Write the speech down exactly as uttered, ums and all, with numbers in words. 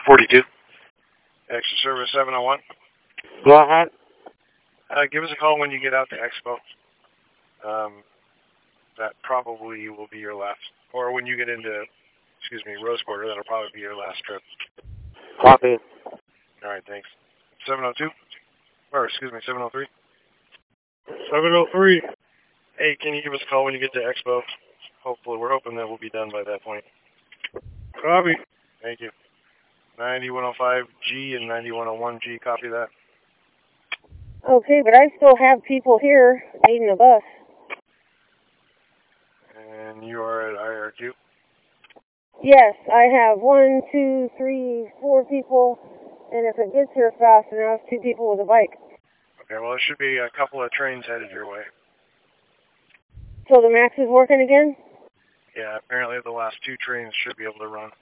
forty-two. Extra Service seven oh one. Go ahead. Uh, give us a call when you get out to Expo. Um, that probably will be your last. Or when you get into, excuse me, Rose Quarter, that'll probably be your last trip. Copy. All right, thanks. seven oh two? Or, excuse me, seven oh three? seven oh three. Hey, can you give us a call when you get to Expo? Hopefully, we're hoping that we'll be done by that point. Copy. Thank you. ninety-one oh five G and ninety-one oh one G, copy that. Okay, but I still have people here needing a bus. And you are at I R Q? Yes, I have one, two, three, four people, and if it gets here fast enough, two people with a bike. Okay, well, there should be a couple of trains headed your way. So the Max is working again? Yeah, apparently the last two trains should be able to run.